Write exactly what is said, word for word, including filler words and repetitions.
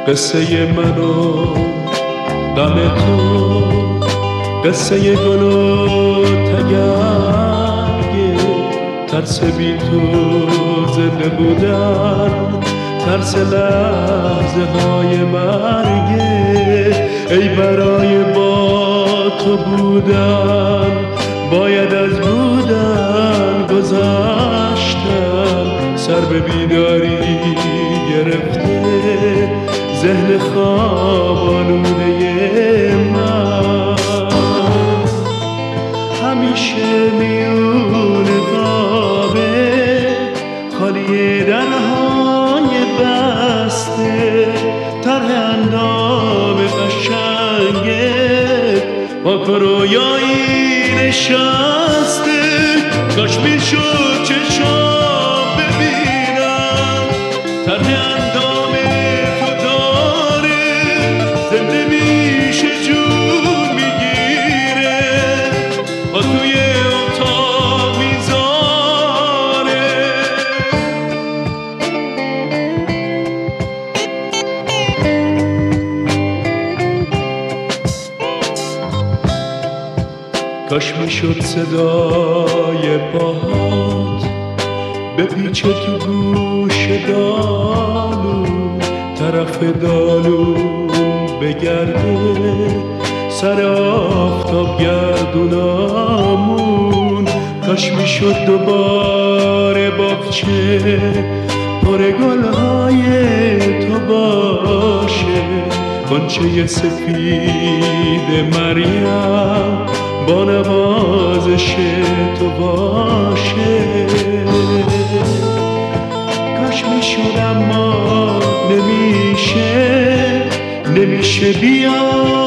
قصه من و غم تو، قصه گل و تگرگ، ترس بی تو زنده بودن، ترس لحظه های مرگه. ای برای با تو بودن باید از بودن گذشتن، سر به بیداری گرفته ذهن خواب آلوده من. همیشه میون خوابه خالی درهای بسته، طرح اندام قشنگه با کرویایی نشسته. کاش میشد چشام ببینم طرح اندام تو داره، زنده میشه جون میگیره با توی اتاق میذاره. کاش میشد صدای پاهات بپیچه تو گوش دالو، طرف دالو بگرده سر آفتاب گردونامون. کاش میشد دوباره باغچه پر گلهای تو باشه، غنچه سفید مریم با نوازش تو باشه. کاش میشد اما نمیشه، نمیشه بیا